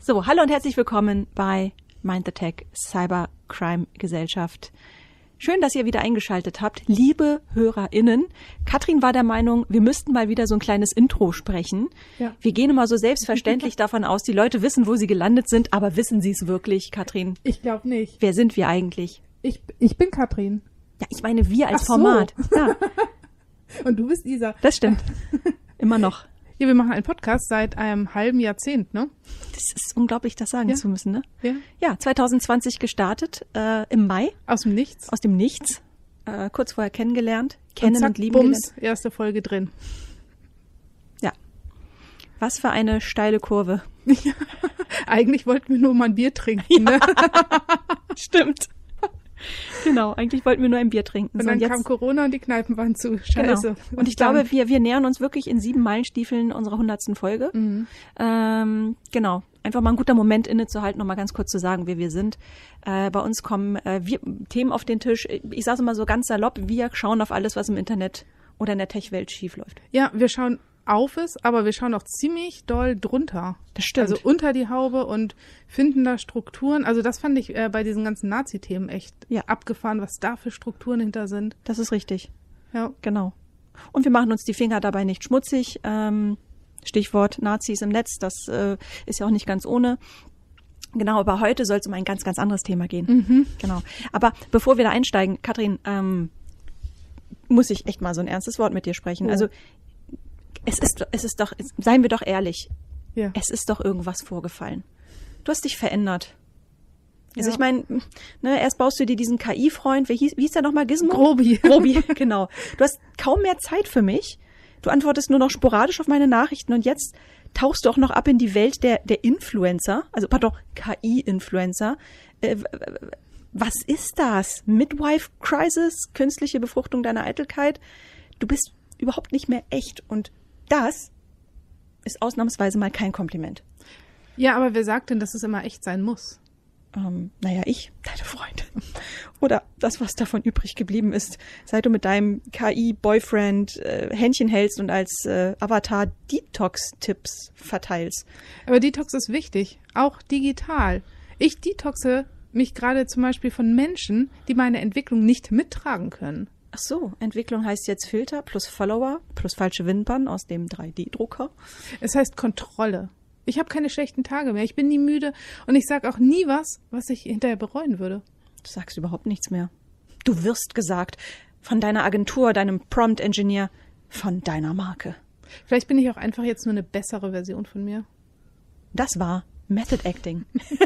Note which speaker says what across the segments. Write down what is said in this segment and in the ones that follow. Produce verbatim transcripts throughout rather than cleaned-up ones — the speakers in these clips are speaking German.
Speaker 1: So, hallo und herzlich willkommen bei Mind the Tech Cybercrime Gesellschaft. Schön, dass ihr wieder eingeschaltet habt. Liebe HörerInnen, Katrin war der Meinung, wir müssten mal wieder so ein kleines Intro sprechen. Ja. Wir gehen immer so selbstverständlich davon aus, die Leute wissen, wo sie gelandet sind, aber wissen sie es wirklich, Katrin?
Speaker 2: Ich glaube nicht.
Speaker 1: Wer sind wir eigentlich?
Speaker 2: Ich, ich bin Katrin.
Speaker 1: Ja, ich meine wir als
Speaker 2: Ach so.
Speaker 1: Format. Ja.
Speaker 2: Und du bist Isa.
Speaker 1: Das stimmt. Immer noch.
Speaker 2: Ja, wir machen einen Podcast seit einem halben Jahrzehnt, ne?
Speaker 1: Das ist unglaublich, das sagen
Speaker 2: ja.
Speaker 1: zu müssen, ne?
Speaker 2: Ja.
Speaker 1: Ja, zwanzig zwanzig gestartet, äh, im Mai.
Speaker 2: Aus dem Nichts.
Speaker 1: Aus dem Nichts. Äh, kurz vorher kennengelernt. Kennen und,
Speaker 2: zack,
Speaker 1: und lieben
Speaker 2: Bums,
Speaker 1: gelernt.
Speaker 2: Erste Folge drin.
Speaker 1: Ja. Was für eine steile Kurve.
Speaker 2: Ja. Eigentlich wollten wir nur mal ein Bier trinken,
Speaker 1: ja.
Speaker 2: ne?
Speaker 1: Stimmt. Genau, eigentlich wollten wir nur ein Bier trinken.
Speaker 2: Und
Speaker 1: so,
Speaker 2: dann
Speaker 1: und jetzt,
Speaker 2: kam Corona und die Kneipen waren zu. Scheiße.
Speaker 1: Genau. Und ich
Speaker 2: dann?
Speaker 1: glaube, wir, wir nähern uns wirklich in sieben Meilenstiefeln unserer hundertsten Folge.
Speaker 2: Mhm.
Speaker 1: Ähm, genau. Einfach mal ein guter Moment innezuhalten, noch mal ganz kurz zu sagen, wer wir sind. Äh, bei uns kommen äh, wir, Themen auf den Tisch. Ich sage es immer so ganz salopp, wir schauen auf alles, was im Internet oder in der Tech-Welt schief läuft.
Speaker 2: Ja, wir schauen auf es, aber wir schauen auch ziemlich doll drunter.
Speaker 1: Das stimmt.
Speaker 2: Also unter die Haube und finden da Strukturen. Also das fand ich äh, bei diesen ganzen Nazi-Themen echt
Speaker 1: ja.
Speaker 2: abgefahren, was da für Strukturen hinter sind.
Speaker 1: Das ist richtig.
Speaker 2: Ja.
Speaker 1: Genau. Und wir machen uns die Finger dabei nicht schmutzig. Ähm, Stichwort Nazis im Netz, das äh, ist ja auch nicht ganz ohne. Genau, aber heute soll es um ein ganz, ganz anderes Thema gehen.
Speaker 2: Mhm.
Speaker 1: Genau. Aber bevor wir da einsteigen, Katrin, ähm, muss ich echt mal so ein ernstes Wort mit dir sprechen.
Speaker 2: Oh.
Speaker 1: Also es ist, es ist doch, seien wir doch ehrlich,
Speaker 2: ja.
Speaker 1: es ist doch irgendwas vorgefallen. Du hast dich verändert. Also
Speaker 2: ja.
Speaker 1: ich meine, ne, erst baust du dir diesen K I-Freund, wie hieß, wie hieß der nochmal, Gizmo?
Speaker 2: Grobi.
Speaker 1: Grobi, genau. Du hast kaum mehr Zeit für mich. Du antwortest nur noch sporadisch auf meine Nachrichten und jetzt tauchst du auch noch ab in die Welt der, der Influencer, also pardon, K I-Influencer. Äh, was ist das? Midwife Crisis, künstliche Befruchtung deiner Eitelkeit? Du bist überhaupt nicht mehr echt und das ist ausnahmsweise mal kein Kompliment.
Speaker 2: Ja, aber wer sagt denn, dass es immer echt sein muss?
Speaker 1: Ähm, naja, ich, deine Freundin. Oder das, was davon übrig geblieben ist, seit du mit deinem K I-Boyfriend äh, Händchen hältst und als äh, Avatar Detox-Tipps verteilst.
Speaker 2: Aber Detox ist wichtig, auch digital. Ich detoxe mich gerade zum Beispiel von Menschen, die meine Entwicklung nicht mittragen können.
Speaker 1: Ach so, Entwicklung heißt jetzt Filter plus Follower plus falsche Wimpern aus dem drei D Drucker.
Speaker 2: Es heißt Kontrolle. Ich habe keine schlechten Tage mehr. Ich bin nie müde und ich sage auch nie was, was ich hinterher bereuen würde.
Speaker 1: Du sagst überhaupt nichts mehr. Du wirst gesagt von deiner Agentur, deinem Prompt-Engineer, von deiner Marke.
Speaker 2: Vielleicht bin ich auch einfach jetzt nur eine bessere Version von mir.
Speaker 1: Das war Method Acting.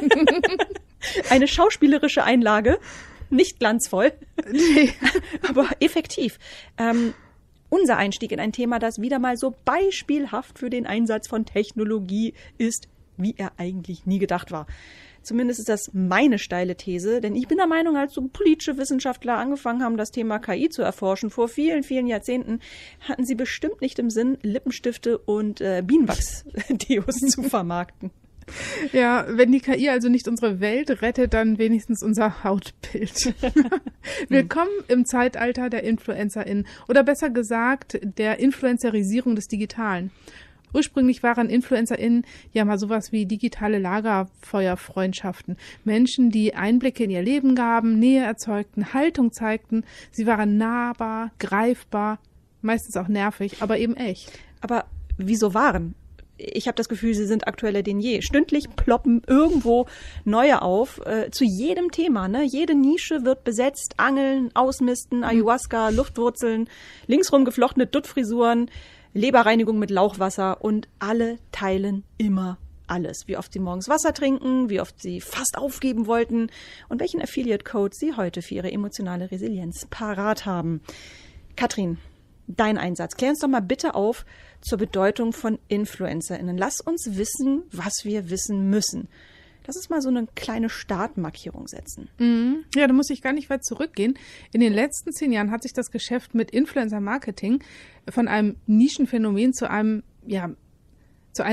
Speaker 1: Eine schauspielerische Einlage. Nicht glanzvoll, nee. aber effektiv. Ähm, unser Einstieg in ein Thema, das wieder mal so beispielhaft für den Einsatz von Technologie ist, wie er eigentlich nie gedacht war. Zumindest ist das meine steile These, denn ich bin der Meinung, als so politische Wissenschaftler angefangen haben, das Thema K I zu erforschen, vor vielen, vielen Jahrzehnten, hatten sie bestimmt nicht im Sinn, Lippenstifte und äh, Bienenwachs-Deos zu vermarkten.
Speaker 2: Ja, wenn die K I also nicht unsere Welt rettet, dann wenigstens unser Hautbild. Willkommen im Zeitalter der InfluencerInnen oder besser gesagt der Influencerisierung des Digitalen. Ursprünglich waren InfluencerInnen ja mal sowas wie digitale Lagerfeuerfreundschaften. Menschen, die Einblicke in ihr Leben gaben, Nähe erzeugten, Haltung zeigten. Sie waren nahbar, greifbar, meistens auch nervig, aber eben echt.
Speaker 1: Aber wieso waren? Ich habe das Gefühl, sie sind aktueller denn je. Stündlich ploppen irgendwo neue auf, äh, zu jedem Thema. Ne? Jede Nische wird besetzt, Angeln, Ausmisten, Ayahuasca, Luftwurzeln, linksrum geflochtene Duttfrisuren, Leberreinigung mit Lauchwasser und alle teilen immer alles. Wie oft sie morgens Wasser trinken, wie oft sie fast aufgeben wollten und welchen Affiliate-Code sie heute für ihre emotionale Resilienz parat haben. Katrin, dein Einsatz. Klär uns doch mal bitte auf zur Bedeutung von InfluencerInnen. Lass uns wissen, was wir wissen müssen. Lass uns mal so eine kleine Startmarkierung setzen.
Speaker 2: Mhm. Ja, da muss ich gar nicht weit zurückgehen. In den letzten zehn Jahren hat sich das Geschäft mit Influencer-Marketing von einem Nischenphänomen zu einem, ja, zu einer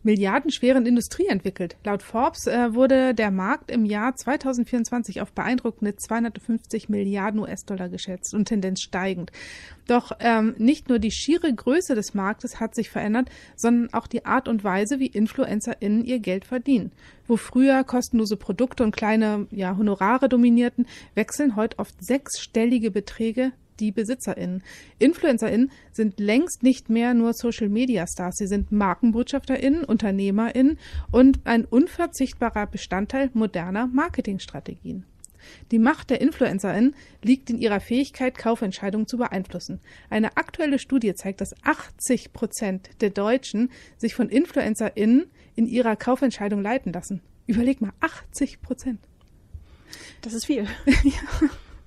Speaker 2: milliardenschweren Industrie entwickelt. Laut Forbes äh, wurde der Markt im Jahr zweitausendvierundzwanzig auf beeindruckende zweihundertfünfzig Milliarden U S-Dollar geschätzt und Tendenz steigend. Doch ähm, nicht nur die schiere Größe des Marktes hat sich verändert, sondern auch die Art und Weise, wie InfluencerInnen ihr Geld verdienen. Wo früher kostenlose Produkte und kleine ja, Honorare dominierten, wechseln heute oft sechsstellige Beträge die BesitzerInnen. InfluencerInnen sind längst nicht mehr nur Social-Media-Stars. Sie sind MarkenbotschafterInnen, UnternehmerInnen und ein unverzichtbarer Bestandteil moderner Marketingstrategien. Die Macht der InfluencerInnen liegt in ihrer Fähigkeit, Kaufentscheidungen zu beeinflussen. Eine aktuelle Studie zeigt, dass achtzig Prozent der Deutschen sich von InfluencerInnen in ihrer Kaufentscheidung leiten lassen. Überleg mal, achtzig Prozent.
Speaker 1: Das ist viel.
Speaker 2: Ja.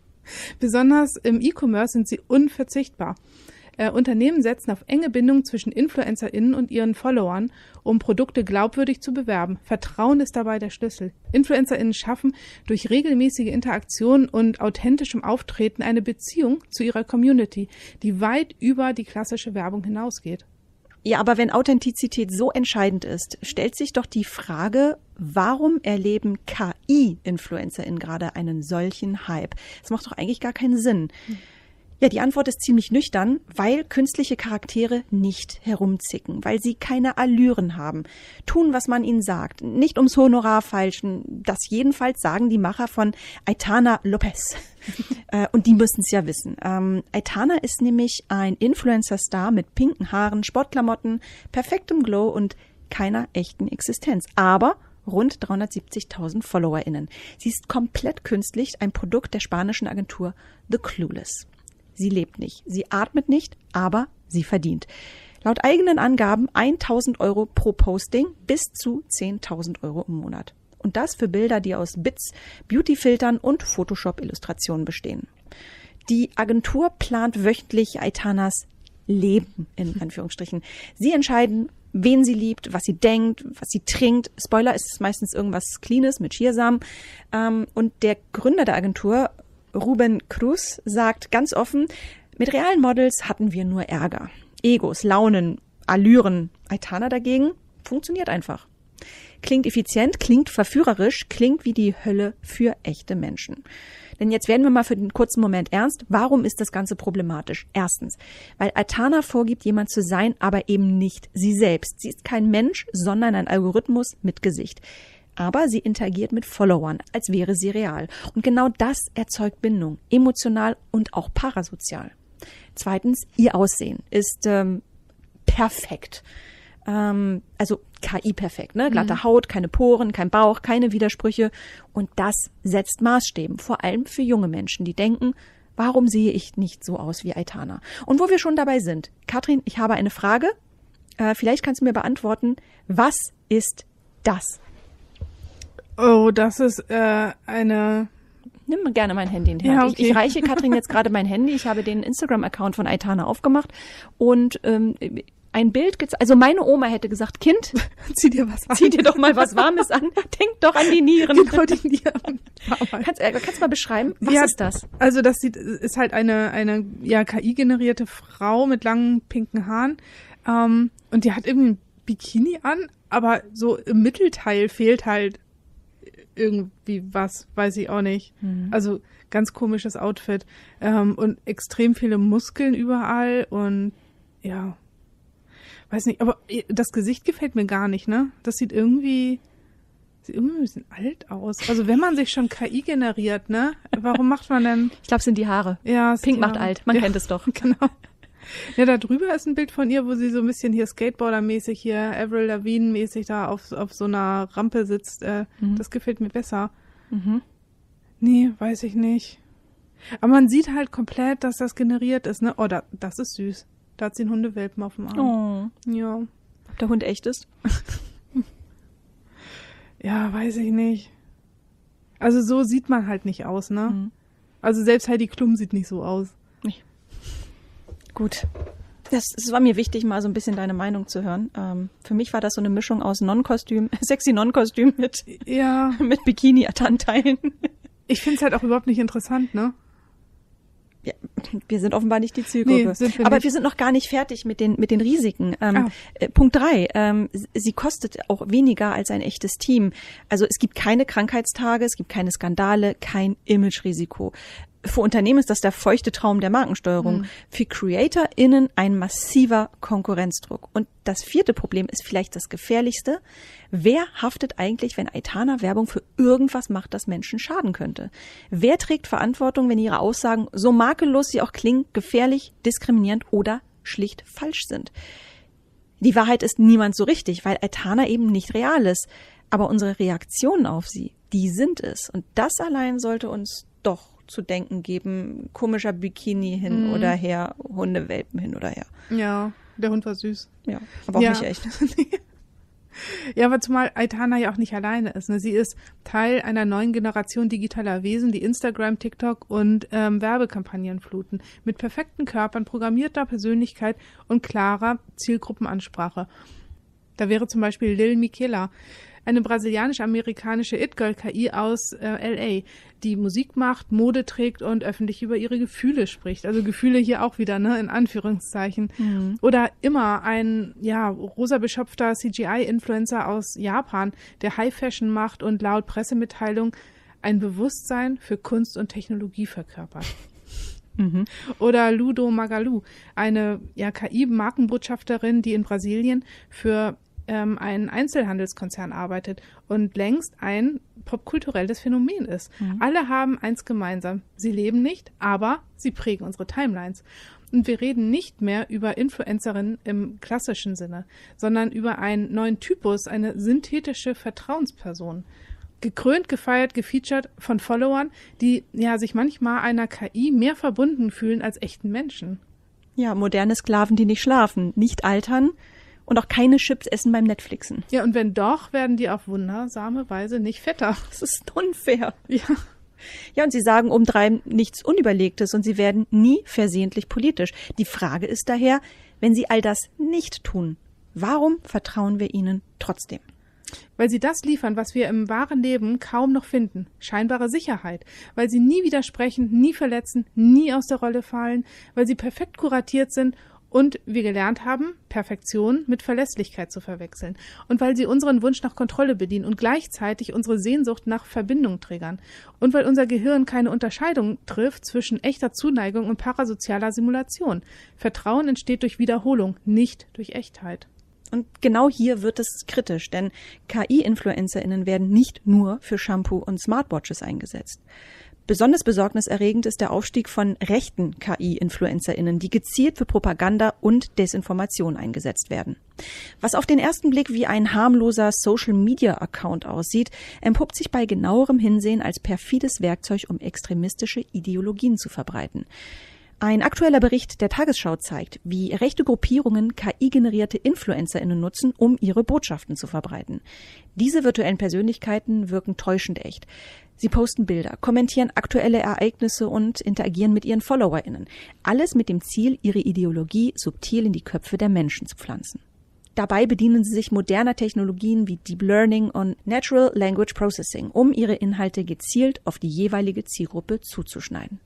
Speaker 2: Besonders im E-Commerce sind sie unverzichtbar. Äh, Unternehmen setzen auf enge Bindung zwischen InfluencerInnen und ihren Followern, um Produkte glaubwürdig zu bewerben. Vertrauen ist dabei der Schlüssel. InfluencerInnen schaffen durch regelmäßige Interaktion und authentischem Auftreten eine Beziehung zu ihrer Community, die weit über die klassische Werbung hinausgeht.
Speaker 1: Ja, aber wenn Authentizität so entscheidend ist, stellt sich doch die Frage, warum erleben K I-InfluencerInnen gerade einen solchen Hype? Das macht doch eigentlich gar keinen Sinn. Ja, die Antwort ist ziemlich nüchtern, weil künstliche Charaktere nicht herumzicken, weil sie keine Allüren haben, tun, was man ihnen sagt, nicht ums Honorar feilschen. Das jedenfalls sagen die Macher von Aitana Lopez. äh, und die müssen es ja wissen. Ähm, Aitana ist nämlich ein Influencer-Star mit pinken Haaren, Sportklamotten, perfektem Glow und keiner echten Existenz. Aber rund dreihundertsiebzigtausend FollowerInnen. Sie ist komplett künstlich, ein Produkt der spanischen Agentur The Clueless. Sie lebt nicht, sie atmet nicht, aber sie verdient. Laut eigenen Angaben tausend Euro pro Posting bis zu zehntausend Euro im Monat. Und das für Bilder, die aus Bits, Beautyfiltern und Photoshop-Illustrationen bestehen. Die Agentur plant wöchentlich Aitanas Leben, in Anführungsstrichen. Sie entscheiden, wen sie liebt, was sie denkt, was sie trinkt. Spoiler, ist es meistens irgendwas Cleanes mit Chiasamen. Und der Gründer der Agentur, Ruben Cruz, sagt ganz offen, mit realen Models hatten wir nur Ärger. Egos, Launen, Allüren. Aitana dagegen funktioniert einfach. Klingt effizient, klingt verführerisch, klingt wie die Hölle für echte Menschen. Denn jetzt werden wir mal für den kurzen Moment ernst. Warum ist das Ganze problematisch? Erstens, weil Aitana vorgibt, jemand zu sein, aber eben nicht sie selbst. Sie ist kein Mensch, sondern ein Algorithmus mit Gesicht. Aber sie interagiert mit Followern, als wäre sie real. Und genau das erzeugt Bindung, emotional und auch parasozial. Zweitens, ihr Aussehen ist ähm, perfekt. Ähm, also K I-perfekt, ne? Glatte mhm. Haut, keine Poren, kein Bauch, keine Widersprüche. Und das setzt Maßstäben, vor allem für junge Menschen, die denken, warum sehe ich nicht so aus wie Aitana? Und wo wir schon dabei sind, Katrin, ich habe eine Frage. Äh, vielleicht kannst du mir beantworten, was ist das?
Speaker 2: Oh, das ist äh, eine...
Speaker 1: Nimm gerne mein Handy in die Hand.
Speaker 2: Ja, okay.
Speaker 1: ich, ich reiche Katrin jetzt gerade mein Handy. Ich habe den Instagram-Account von Aitana aufgemacht und ähm, ein Bild gezeigt. Also meine Oma hätte gesagt, Kind,
Speaker 2: zieh dir was an.
Speaker 1: Zieh dir doch mal was Warmes an. Denk doch an die Nieren.
Speaker 2: Genau, die Nieren.
Speaker 1: Kannst, äh, kannst du mal beschreiben, was
Speaker 2: ja,
Speaker 1: ist das?
Speaker 2: Also das sieht, ist halt eine, eine ja, K I-generierte Frau mit langen pinken Haaren. Ähm, und die hat irgendwie ein Bikini an, aber so im Mittelteil fehlt halt irgendwie was, weiß ich auch nicht. Mhm. Also ganz komisches Outfit. Ähm, und extrem viele Muskeln überall und ja, weiß nicht, aber das Gesicht gefällt mir gar nicht, ne? Das sieht irgendwie, sieht irgendwie ein bisschen alt aus. Also wenn man sich schon K I generiert, ne? Warum macht man denn?
Speaker 1: Ich glaube, es sind die Haare.
Speaker 2: Ja,
Speaker 1: Pink macht
Speaker 2: Haare.
Speaker 1: alt, man
Speaker 2: ja,
Speaker 1: kennt es doch.
Speaker 2: Genau. Ja, da drüber ist ein Bild von ihr, wo sie so ein bisschen hier Skateboarder-mäßig, hier Avril Lavigne-mäßig da auf, auf so einer Rampe sitzt. Äh, mhm. Das gefällt mir besser.
Speaker 1: Mhm.
Speaker 2: Nee, weiß ich nicht. Aber man sieht halt komplett, dass das generiert ist, ne? Oh, da, das ist süß. Da hat sie einen Hundewelpen auf dem Arm.
Speaker 1: Oh.
Speaker 2: Ja.
Speaker 1: Ob der Hund echt ist?
Speaker 2: Ja, weiß ich nicht. Also so sieht man halt nicht aus, ne? Mhm. Also selbst Heidi Klum sieht nicht so aus.
Speaker 1: Nee. Gut. Das, das war mir wichtig, mal so ein bisschen deine Meinung zu hören. Ähm, für mich war das so eine Mischung aus Non-Kostüm, sexy Non-Kostüm mit,
Speaker 2: ja.
Speaker 1: mit Bikini-Anteilen.
Speaker 2: Ich finde es halt auch überhaupt nicht interessant, ne?
Speaker 1: Ja, wir sind offenbar nicht die Zielgruppe. Nee, sind wir Aber nicht. Wir sind noch gar nicht fertig mit den mit den Risiken. Ähm, ah. äh, Punkt drei. Ähm, sie kostet auch weniger als ein echtes Team. Also es gibt keine Krankheitstage, es gibt keine Skandale, kein Imagerisiko. Für Unternehmen ist das der feuchte Traum der Markensteuerung. Mhm. Für CreatorInnen ein massiver Konkurrenzdruck. Und das vierte Problem ist vielleicht das gefährlichste. Wer haftet eigentlich, wenn Aitana Werbung für irgendwas macht, das Menschen schaden könnte? Wer trägt Verantwortung, wenn ihre Aussagen, so makellos sie auch klingen, gefährlich, diskriminierend oder schlicht falsch sind? Die Wahrheit ist niemand so richtig, weil Aitana eben nicht real ist. Aber unsere Reaktionen auf sie, die sind es. Und das allein sollte uns doch zu denken geben, komischer Bikini hin mm. oder her, Hundewelpen hin oder her.
Speaker 2: Ja, der Hund war süß.
Speaker 1: Ja, aber auch ja. nicht echt.
Speaker 2: Ja, aber zumal Aitana ja auch nicht alleine ist. Ne? Sie ist Teil einer neuen Generation digitaler Wesen, die Instagram, TikTok und ähm, Werbekampagnen fluten. Mit perfekten Körpern, programmierter Persönlichkeit und klarer Zielgruppenansprache. Da wäre zum Beispiel Lil Miquela, eine brasilianisch-amerikanische It-Girl-K I aus äh, L A, die Musik macht, Mode trägt und öffentlich über ihre Gefühle spricht. Also Gefühle hier auch wieder, ne, in Anführungszeichen. Mhm. Oder immer ein, ja, rosa beschöpfter C G I-Influencer aus Japan, der High-Fashion macht und laut Pressemitteilung ein Bewusstsein für Kunst und Technologie verkörpert. Mhm. Oder Ludo Magalu, eine ja, K I-Markenbotschafterin, die in Brasilien für ähm, einen Einzelhandelskonzern arbeitet und längst ein popkulturelles Phänomen ist. Mhm. Alle haben eins gemeinsam. Sie leben nicht, aber sie prägen unsere Timelines. Und wir reden nicht mehr über Influencerinnen im klassischen Sinne, sondern über einen neuen Typus, eine synthetische Vertrauensperson. Gekrönt, gefeiert, gefeatured von Followern, die ja sich manchmal einer K I mehr verbunden fühlen als echten Menschen.
Speaker 1: Ja, moderne Sklaven, die nicht schlafen, nicht altern und auch keine Chips essen beim Netflixen.
Speaker 2: Ja, und wenn doch, werden die auf wundersame Weise nicht fetter.
Speaker 1: Das ist unfair.
Speaker 2: Ja.
Speaker 1: Ja, und sie sagen obendrein nichts Unüberlegtes und sie werden nie versehentlich politisch. Die Frage ist daher, wenn sie all das nicht tun, warum vertrauen wir ihnen trotzdem?
Speaker 2: Weil sie das liefern, was wir im wahren Leben kaum noch finden. Scheinbare Sicherheit. Weil sie nie widersprechen, nie verletzen, nie aus der Rolle fallen. Weil sie perfekt kuratiert sind und wir gelernt haben, Perfektion mit Verlässlichkeit zu verwechseln. Und weil sie unseren Wunsch nach Kontrolle bedienen und gleichzeitig unsere Sehnsucht nach Verbindung triggern. Und weil unser Gehirn keine Unterscheidung trifft zwischen echter Zuneigung und parasozialer Simulation. Vertrauen entsteht durch Wiederholung, nicht durch Echtheit.
Speaker 1: Und genau hier wird es kritisch, denn K I-InfluencerInnen werden nicht nur für Shampoo und Smartwatches eingesetzt. Besonders besorgniserregend ist der Aufstieg von rechten K I-InfluencerInnen, die gezielt für Propaganda und Desinformation eingesetzt werden. Was auf den ersten Blick wie ein harmloser Social-Media-Account aussieht, entpuppt sich bei genauerem Hinsehen als perfides Werkzeug, um extremistische Ideologien zu verbreiten. Ein aktueller Bericht der Tagesschau zeigt, wie rechte Gruppierungen K I-generierte InfluencerInnen nutzen, um ihre Botschaften zu verbreiten. Diese virtuellen Persönlichkeiten wirken täuschend echt. Sie posten Bilder, kommentieren aktuelle Ereignisse und interagieren mit ihren FollowerInnen. Alles mit dem Ziel, ihre Ideologie subtil in die Köpfe der Menschen zu pflanzen. Dabei bedienen sie sich moderner Technologien wie Deep Learning und Natural Language Processing, um ihre Inhalte gezielt auf die jeweilige Zielgruppe zuzuschneiden.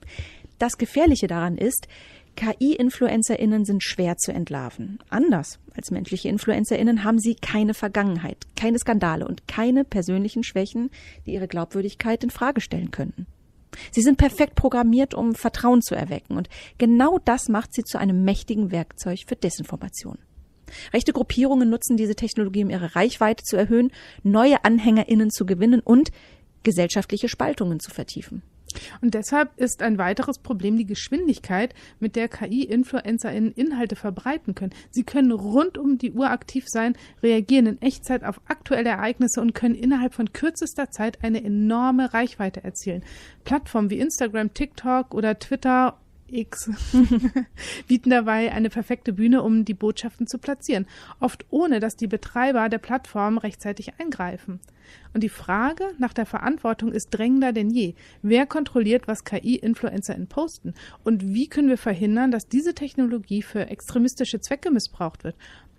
Speaker 1: Das Gefährliche daran ist, K I-InfluencerInnen sind schwer zu entlarven. Anders als menschliche InfluencerInnen haben sie keine Vergangenheit, keine Skandale und keine persönlichen Schwächen, die ihre Glaubwürdigkeit in Frage stellen könnten. Sie sind perfekt programmiert, um Vertrauen zu erwecken, und genau das macht sie zu einem mächtigen Werkzeug für Desinformation. Rechte Gruppierungen nutzen diese Technologie, um ihre Reichweite zu erhöhen, neue AnhängerInnen zu gewinnen und gesellschaftliche Spaltungen zu vertiefen.
Speaker 2: Und deshalb ist ein weiteres Problem die Geschwindigkeit, mit der K I-InfluencerInnen Inhalte verbreiten können. Sie können rund um die Uhr aktiv sein, reagieren in Echtzeit auf aktuelle Ereignisse und können innerhalb von kürzester Zeit eine enorme Reichweite erzielen. Plattformen wie Instagram, TikTok oder Twitter X bieten dabei eine perfekte Bühne, um die Botschaften zu platzieren, oft ohne, dass die Betreiber der Plattform rechtzeitig eingreifen. Und die Frage nach der Verantwortung ist drängender denn je. Wer kontrolliert, was K I-InfluencerInnen posten? Und wie können wir verhindern, dass diese Technologie für extremistische Zwecke missbraucht wird?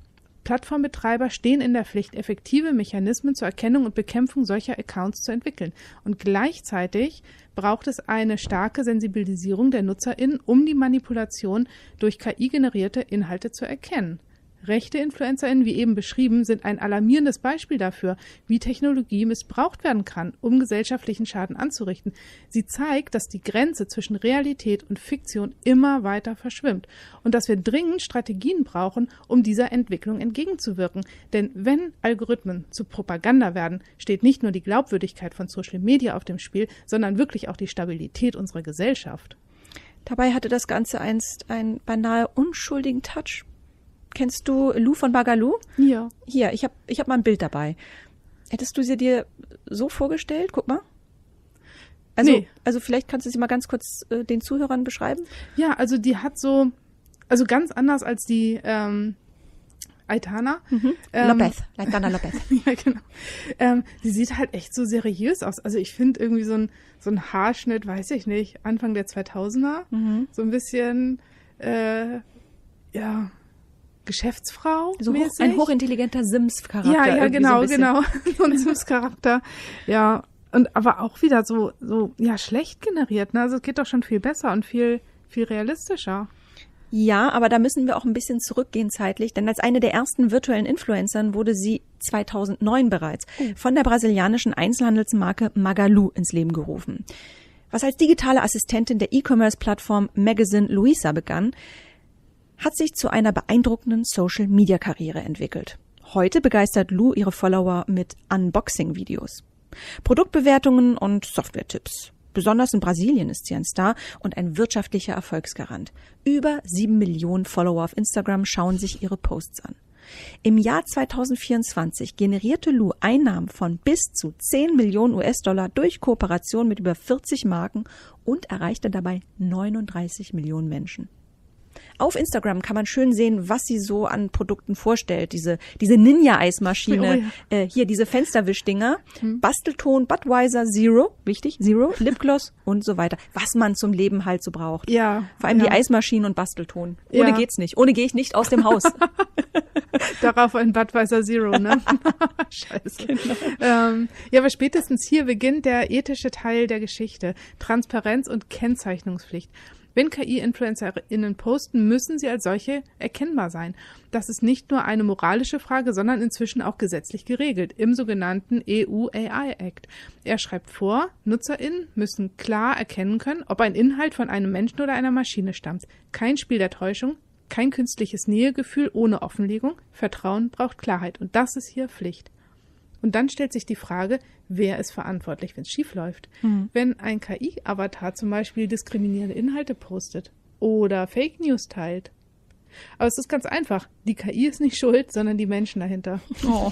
Speaker 2: Plattformbetreiber stehen in der Pflicht, effektive Mechanismen zur Erkennung und Bekämpfung solcher Accounts zu entwickeln. Und gleichzeitig braucht es eine starke Sensibilisierung der NutzerInnen, um die Manipulation durch K I-generierte Inhalte zu erkennen. Rechte InfluencerInnen, wie eben beschrieben, sind ein alarmierendes Beispiel dafür, wie Technologie missbraucht werden kann, um gesellschaftlichen Schaden anzurichten. Sie zeigt, dass die Grenze zwischen Realität und Fiktion immer weiter verschwimmt und dass wir dringend Strategien brauchen, um dieser Entwicklung entgegenzuwirken. Denn wenn Algorithmen zu Propaganda werden, steht nicht nur die Glaubwürdigkeit von Social Media auf dem Spiel, sondern wirklich auch die Stabilität unserer Gesellschaft.
Speaker 1: Dabei hatte das Ganze einst einen beinahe unschuldigen Touch. Kennst du Lou von Bagaloo?
Speaker 2: Ja.
Speaker 1: Hier, ich habe ich hab mal ein Bild dabei. Hättest du sie dir so vorgestellt? Guck mal. Also,
Speaker 2: nee.
Speaker 1: also vielleicht kannst du sie mal ganz kurz äh, den Zuhörern beschreiben.
Speaker 2: Ja, also die hat so, also ganz anders als die ähm, Aitana.
Speaker 1: Mhm.
Speaker 2: Ähm,
Speaker 1: Lopez, Aitana Lopez.
Speaker 2: Ja, genau. Ähm, die sieht halt echt so seriös aus. Also ich finde irgendwie so ein, so ein Haarschnitt, weiß ich nicht, Anfang der zweitausender. Mhm. So ein bisschen, äh, ja... Geschäftsfrau.
Speaker 1: So hoch, ein hochintelligenter Sims-Charakter.
Speaker 2: Ja, ja, genau, so genau. So ein Sims-Charakter. Ja, und aber auch wieder so, so, ja, schlecht generiert. Ne? Also es geht doch schon viel besser und viel, viel realistischer.
Speaker 1: Ja, aber da müssen wir auch ein bisschen zurückgehen zeitlich, denn als eine der ersten virtuellen Influencern wurde sie zweitausendneun bereits von der brasilianischen Einzelhandelsmarke Magalu ins Leben gerufen. Was als digitale Assistentin der E-Commerce-Plattform Magazine Luiza begann, hat sich zu einer beeindruckenden Social-Media-Karriere entwickelt. Heute begeistert Lou ihre Follower mit Unboxing-Videos, Produktbewertungen und Software-Tipps. Besonders in Brasilien ist sie ein Star und ein wirtschaftlicher Erfolgsgarant. Über sieben Millionen Follower auf Instagram schauen sich ihre Posts an. Im Jahr zweitausendvierundzwanzig generierte Lou Einnahmen von bis zu zehn Millionen U S-Dollar durch Kooperation mit über vierzig Marken und erreichte dabei neununddreißig Millionen Menschen. Auf Instagram kann man schön sehen, was sie so an Produkten vorstellt. Diese, diese Ninja-Eismaschine, oh ja. äh, hier diese Fensterwischdinger, hm. Bastelton, Budweiser, Zero, wichtig, Zero, Lipgloss und so weiter. Was man zum Leben halt so braucht.
Speaker 2: Ja.
Speaker 1: Vor allem
Speaker 2: ja.
Speaker 1: die Eismaschinen und Bastelton. Ohne
Speaker 2: ja.
Speaker 1: geht's nicht. Ohne gehe ich nicht aus dem Haus.
Speaker 2: Darauf ein Budweiser Zero, ne? Scheiße. Genau. Ähm, ja, aber spätestens hier beginnt der ethische Teil der Geschichte. Transparenz und Kennzeichnungspflicht. Wenn K I-InfluencerInnen posten, müssen sie als solche erkennbar sein. Das ist nicht nur eine moralische Frage, sondern inzwischen auch gesetzlich geregelt im sogenannten E U A I Act. Er schreibt vor, NutzerInnen müssen klar erkennen können, ob ein Inhalt von einem Menschen oder einer Maschine stammt. Kein Spiel der Täuschung, kein künstliches Nähegefühl ohne Offenlegung. Vertrauen braucht Klarheit und das ist hier Pflicht. Und dann stellt sich die Frage, wer ist verantwortlich, wenn es schief läuft? Mhm. Wenn ein K I-Avatar zum Beispiel diskriminierende Inhalte postet oder Fake News teilt. Aber es ist ganz einfach. Die K I ist nicht schuld, sondern die Menschen dahinter. Oh.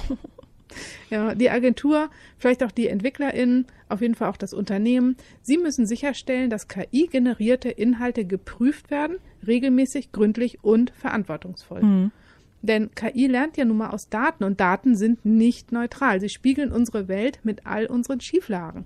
Speaker 2: Ja, die Agentur, vielleicht auch die EntwicklerInnen, auf jeden Fall auch das Unternehmen. Sie müssen sicherstellen, dass K I-generierte Inhalte geprüft werden, regelmäßig, gründlich und verantwortungsvoll. Mhm. Denn K I lernt ja nun mal aus Daten und Daten sind nicht neutral. Sie spiegeln unsere Welt mit all unseren Schieflagen.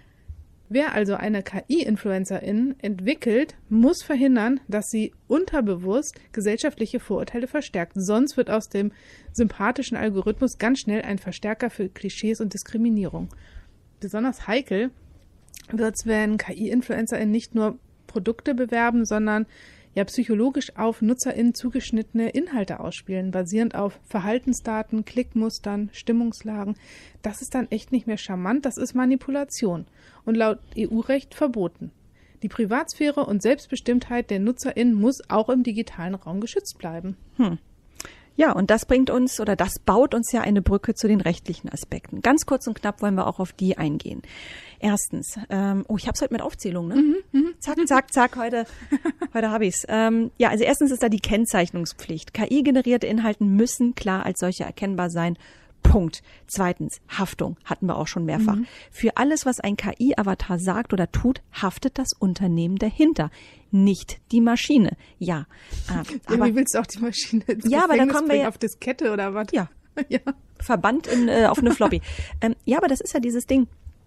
Speaker 2: Wer also eine K I-InfluencerIn entwickelt, muss verhindern, dass sie unterbewusst gesellschaftliche Vorurteile verstärkt. Sonst wird aus dem sympathischen Algorithmus ganz schnell ein Verstärker für Klischees und Diskriminierung. Besonders heikel wird es, wenn K I-InfluencerInnen nicht nur Produkte bewerben, sondern ja psychologisch auf NutzerInnen zugeschnittene Inhalte ausspielen, basierend auf Verhaltensdaten, Klickmustern, Stimmungslagen. Das ist dann echt nicht mehr charmant, das ist Manipulation und laut E U-Recht verboten. Die Privatsphäre und Selbstbestimmtheit der NutzerInnen muss auch im digitalen Raum geschützt bleiben.
Speaker 1: Hm. Ja, und das bringt uns oder das baut uns ja eine Brücke zu den rechtlichen Aspekten. Ganz kurz und knapp wollen wir auch auf die eingehen. Erstens, ähm, oh, ich hab's heute mit Aufzählung, ne? Mhm, mh. Zack, zack, zack, heute, heute hab ich's. Ähm, ja, also erstens ist da die Kennzeichnungspflicht. K I-generierte Inhalte müssen klar als solche erkennbar sein. Punkt. Zweitens, Haftung, hatten wir auch schon mehrfach. Mhm. Für alles, was ein K I-Avatar sagt oder tut, haftet das Unternehmen dahinter, nicht die Maschine. Ja,
Speaker 2: äh, aber ja, wie willst du auch die Maschine ins
Speaker 1: ja, aber da kommen wir ja,
Speaker 2: auf Diskette oder was?
Speaker 1: Ja, ja. Verbannt in, äh, auf eine Floppy. ähm, ja, aber das ist ja dieses Ding.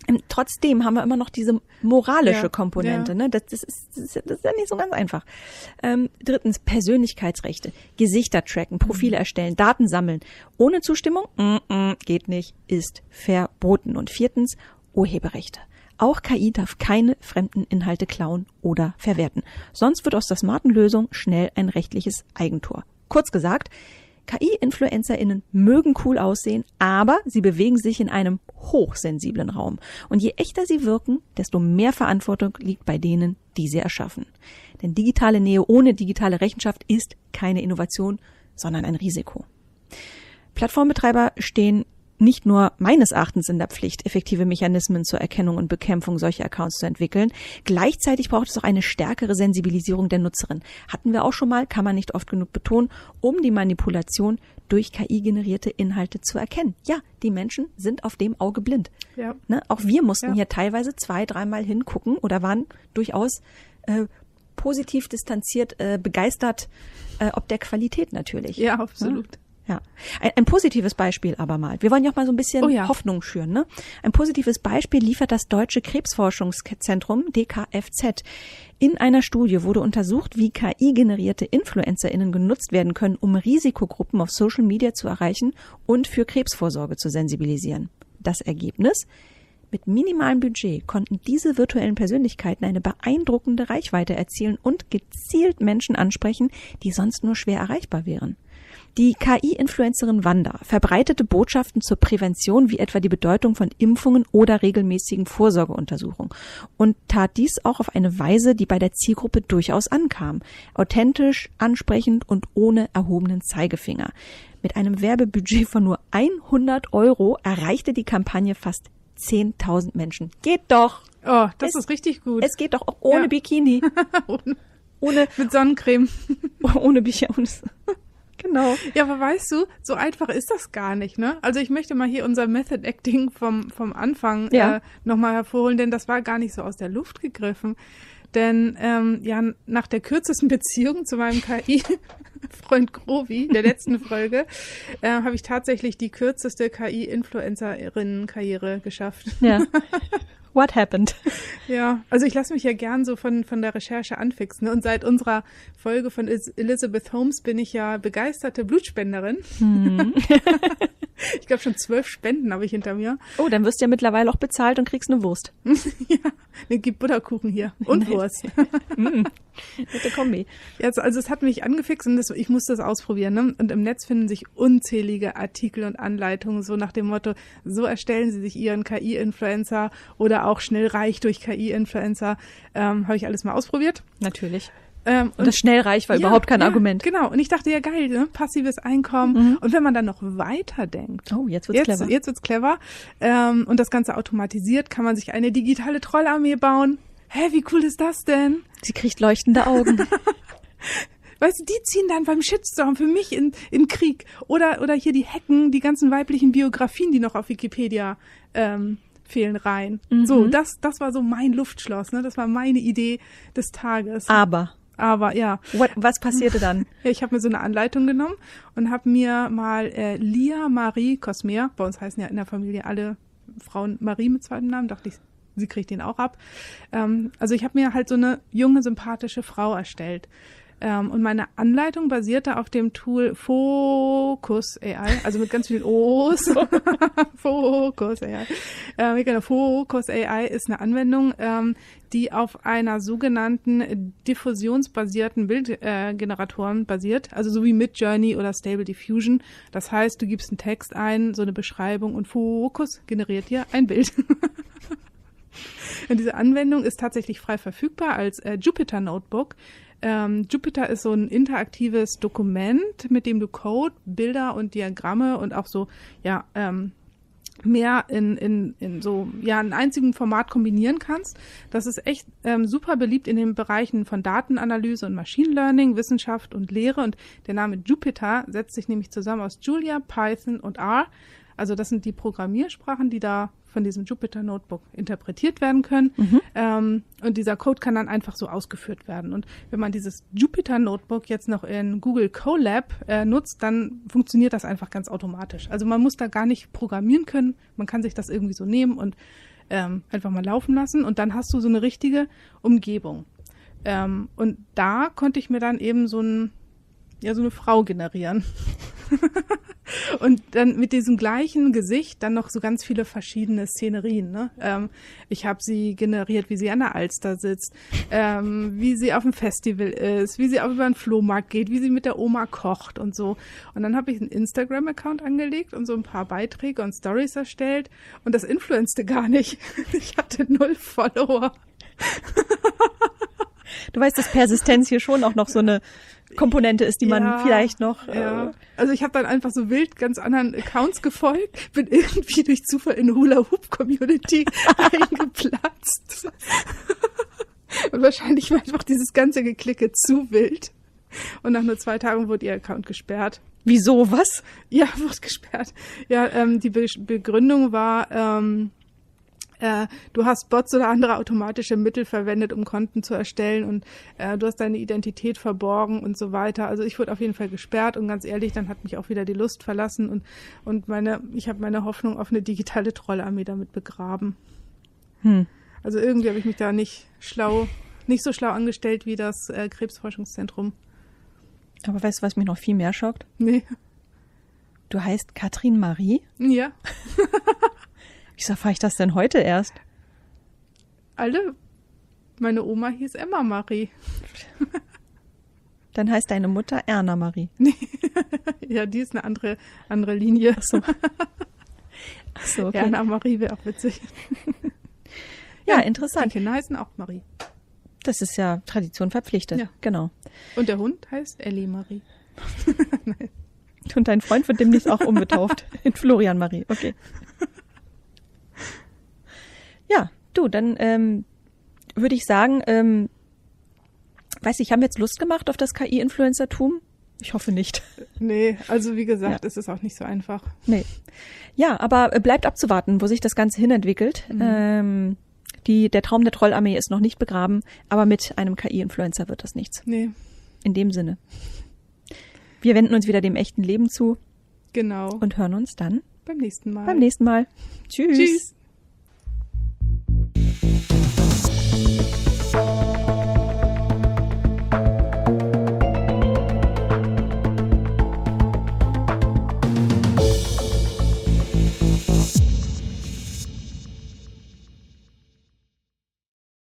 Speaker 1: Ähm, trotzdem haben wir immer noch diese moralische
Speaker 2: Ja,
Speaker 1: Komponente.
Speaker 2: ja.
Speaker 1: Ne? Das, das, ist, das, ist, das ist ja nicht so ganz einfach. Ähm, drittens, Persönlichkeitsrechte. Gesichter tracken, Profile
Speaker 2: Mhm.
Speaker 1: erstellen, Daten sammeln. Ohne Zustimmung? Mm-mm, geht nicht, ist verboten. Und viertens, Urheberrechte. Auch K I darf keine fremden Inhalte klauen oder verwerten. Sonst wird aus der smarten Lösung schnell ein rechtliches Eigentor. Kurz gesagt, K I-InfluencerInnen mögen cool aussehen, aber sie bewegen sich in einem hochsensiblen Raum. Und je echter sie wirken, desto mehr Verantwortung liegt bei denen, die sie erschaffen. Denn digitale Nähe ohne digitale Rechenschaft ist keine Innovation, sondern ein Risiko. Plattformbetreiber stehen nicht nur meines Erachtens in der Pflicht, effektive Mechanismen zur Erkennung und Bekämpfung solcher Accounts zu entwickeln. Gleichzeitig braucht es auch eine stärkere Sensibilisierung der Nutzerin. Hatten wir auch schon mal, kann man nicht oft genug betonen, um die Manipulation durch K I-generierte Inhalte zu erkennen. Ja, die Menschen sind auf dem Auge blind.
Speaker 2: Ja.
Speaker 1: Ne? Auch wir mussten
Speaker 2: Ja.
Speaker 1: hier teilweise zwei, dreimal hingucken oder waren durchaus äh, positiv distanziert, äh, begeistert, äh, ob der Qualität natürlich.
Speaker 2: Ja, absolut.
Speaker 1: Ja, ein, ein positives Beispiel aber mal. Wir wollen ja auch mal so ein bisschen
Speaker 2: Oh ja.
Speaker 1: Hoffnung schüren. Ne? Ein positives Beispiel liefert das Deutsche Krebsforschungszentrum D K F Z. In einer Studie wurde untersucht, wie K I-generierte InfluencerInnen genutzt werden können, um Risikogruppen auf Social Media zu erreichen und für Krebsvorsorge zu sensibilisieren. Das Ergebnis? Mit minimalem Budget konnten diese virtuellen Persönlichkeiten eine beeindruckende Reichweite erzielen und gezielt Menschen ansprechen, die sonst nur schwer erreichbar wären. Die K I-Influencerin Wanda verbreitete Botschaften zur Prävention, wie etwa die Bedeutung von Impfungen oder regelmäßigen Vorsorgeuntersuchungen und tat dies auch auf eine Weise, die bei der Zielgruppe durchaus ankam. Authentisch, ansprechend und ohne erhobenen Zeigefinger. Mit einem Werbebudget von nur hundert Euro erreichte die Kampagne fast zehntausend Menschen. Geht doch!
Speaker 2: Oh, das
Speaker 1: Es-
Speaker 2: ist richtig gut.
Speaker 1: Es geht doch auch ohne
Speaker 2: Ja.
Speaker 1: Bikini.
Speaker 2: Ohne-
Speaker 1: Ohne,
Speaker 2: Mit Sonnencreme.
Speaker 1: ohne Bikini. Genau.
Speaker 2: Ja, aber weißt du, so einfach ist das gar nicht, ne? Also ich möchte mal hier unser Method Acting vom, vom Anfang
Speaker 1: Ja.
Speaker 2: äh, nochmal hervorholen, denn das war gar nicht so aus der Luft gegriffen. Denn ähm, ja, nach der kürzesten Beziehung zu meinem K I-Freund Grovi, der letzten Folge, äh, habe ich tatsächlich die kürzeste K I-Influencerinnen-Karriere geschafft.
Speaker 1: Ja. What happened?
Speaker 2: Ja, also ich lasse mich ja gern so von, von der Recherche anfixen. Ne? Und seit unserer Folge von Is- Elizabeth Holmes bin ich ja begeisterte Blutspenderin.
Speaker 1: Hm.
Speaker 2: Ich glaube, schon zwölf Spenden habe ich hinter mir.
Speaker 1: Oh, dann wirst du ja mittlerweile auch bezahlt und kriegst eine Wurst.
Speaker 2: Ja, ne, gibt Butterkuchen hier und Wurst.
Speaker 1: Mm. Gute Kombi.
Speaker 2: Ja, also, also es hat mich angefixt und das, ich musste das ausprobieren. Ne? Und im Netz finden sich unzählige Artikel und Anleitungen, so nach dem Motto, so erstellen Sie sich Ihren K I-Influencer oder auch schnell reich durch K I-Influencer. Ähm, habe ich alles mal ausprobiert.
Speaker 1: Natürlich.
Speaker 2: Ähm,
Speaker 1: Und das schnell reich war
Speaker 2: ja,
Speaker 1: überhaupt kein
Speaker 2: ja,
Speaker 1: Argument.
Speaker 2: Genau. Und ich dachte, ja geil, ne? Passives Einkommen.
Speaker 1: Mhm.
Speaker 2: Und wenn man dann noch weiter denkt,
Speaker 1: Oh, jetzt wird's
Speaker 2: jetzt,
Speaker 1: clever.
Speaker 2: jetzt wird's clever, ähm, und das Ganze automatisiert, kann man sich eine digitale Trollarmee bauen. Hä, wie cool ist das denn?
Speaker 1: Sie kriegt leuchtende Augen.
Speaker 2: Weißt du, die ziehen dann beim Shitstorm für mich in, in Krieg. Oder, oder hier die Hacken, die ganzen weiblichen Biografien, die noch auf Wikipedia ähm, fehlen, rein.
Speaker 1: Mhm.
Speaker 2: So, das, das war so mein Luftschloss, ne? Das war meine Idee des Tages.
Speaker 1: Aber,
Speaker 2: Aber ja,
Speaker 1: what, was passierte dann?
Speaker 2: ja, ich habe mir so eine Anleitung genommen und habe mir mal äh, Lia Marie Cosmer, bei uns heißen ja in der Familie alle Frauen Marie mit zweitem Namen, dachte ich, sie kriegt den auch ab. Ähm, also ich habe mir halt so eine junge, sympathische Frau erstellt. Ähm, und meine Anleitung basierte auf dem Tool Focus A I, also mit ganz vielen O's. Focus A I. Ähm, genau, Focus A I ist eine Anwendung, ähm, die auf einer sogenannten diffusionsbasierten Bildgeneratoren äh, basiert, also so wie Midjourney oder Stable Diffusion. Das heißt, du gibst einen Text ein, so eine Beschreibung und Focus generiert dir ein Bild. Und diese Anwendung ist tatsächlich frei verfügbar als äh, Jupyter Notebook. Ähm, Jupyter ist so ein interaktives Dokument, mit dem du Code, Bilder und Diagramme und auch so, ja, ähm, mehr in, in, in so, ja, einem einzigen Format kombinieren kannst. Das ist echt ähm, super beliebt in den Bereichen von Datenanalyse und Machine Learning, Wissenschaft und Lehre. Und der Name Jupyter setzt sich nämlich zusammen aus Julia, Python und R. Also das sind die Programmiersprachen, die da von diesem Jupyter Notebook interpretiert werden können.
Speaker 1: Mhm.
Speaker 2: Ähm, und dieser Code kann dann einfach so ausgeführt werden. Und wenn man dieses Jupyter Notebook jetzt noch in Google Colab äh, nutzt, dann funktioniert das einfach ganz automatisch. Also man muss da gar nicht programmieren können. Man kann sich das irgendwie so nehmen und ähm, einfach mal laufen lassen und dann hast du so eine richtige Umgebung. Ähm, und da konnte ich mir dann eben so ein, ja, so eine Frau generieren. Und dann mit diesem gleichen Gesicht dann noch so ganz viele verschiedene Szenerien. Ne? Ähm, ich habe sie generiert, wie sie an der Alster sitzt, ähm, wie sie auf dem Festival ist, wie sie auch über den Flohmarkt geht, wie sie mit der Oma kocht und so. Und dann habe ich einen Instagram-Account angelegt und so ein paar Beiträge und Stories erstellt. Und das influenzte gar nicht. Ich hatte null Follower.
Speaker 1: Du weißt, dass Persistenz hier schon auch noch so eine Komponente ist, die man
Speaker 2: ja,
Speaker 1: vielleicht noch...
Speaker 2: Ja.
Speaker 1: Äh,
Speaker 2: also ich habe dann einfach so wild ganz anderen Accounts gefolgt, bin irgendwie durch Zufall in eine Hula-Hoop-Community eingeplatzt. Und wahrscheinlich war einfach dieses ganze Geklicke zu wild. Und nach nur zwei Tagen wurde ihr Account gesperrt.
Speaker 1: Wieso, was?
Speaker 2: Ja, wurde gesperrt. Ja, ähm, die Be- Begründung war... Ähm, Äh, du hast Bots oder andere automatische Mittel verwendet, um Konten zu erstellen und äh, du hast deine Identität verborgen und so weiter. Also ich wurde auf jeden Fall gesperrt und ganz ehrlich, dann hat mich auch wieder die Lust verlassen und und meine, ich habe meine Hoffnung auf eine digitale Trollarmee damit begraben.
Speaker 1: Hm.
Speaker 2: Also irgendwie habe ich mich da nicht schlau, nicht so schlau angestellt wie das äh, Krebsforschungszentrum.
Speaker 1: Aber weißt du, was mich noch viel mehr schockt?
Speaker 2: Nee.
Speaker 1: Du heißt Katrin Marie?
Speaker 2: Ja.
Speaker 1: Wieso erfahre ich das denn heute erst?
Speaker 2: Alle. Meine Oma hieß Emma Marie.
Speaker 1: Dann heißt deine Mutter Erna Marie.
Speaker 2: Nee. Ja, die ist eine andere, andere Linie.
Speaker 1: Ach so. Ach so, okay.
Speaker 2: Erna Marie wäre auch witzig.
Speaker 1: Ja,
Speaker 2: ja,
Speaker 1: interessant.
Speaker 2: Die Kinder heißen auch Marie.
Speaker 1: Das ist ja Tradition verpflichtet.
Speaker 2: Ja.
Speaker 1: Genau.
Speaker 2: Und der Hund heißt Ellie Marie. Nein.
Speaker 1: Und dein Freund wird demnächst auch umgetauft in Florian Marie. Okay. Ja, du, dann ähm, würde ich sagen, ähm, weiß ich, haben wir jetzt Lust gemacht auf das K I-Influencertum? Ich hoffe nicht.
Speaker 2: Nee, also wie gesagt,
Speaker 1: Ja.
Speaker 2: es ist auch nicht so einfach.
Speaker 1: Nee. Ja, aber äh, bleibt abzuwarten, wo sich das Ganze hinentwickelt.
Speaker 2: Mhm.
Speaker 1: Ähm, die, der Traum der Trollarmee ist noch nicht begraben, aber mit einem K I-Influencer wird das nichts.
Speaker 2: Nee,
Speaker 1: In dem Sinne. Wir wenden uns wieder dem echten Leben zu
Speaker 2: genau.
Speaker 1: und hören uns dann
Speaker 2: Beim nächsten Mal.
Speaker 1: beim nächsten Mal. Tschüss.
Speaker 2: Tschüss.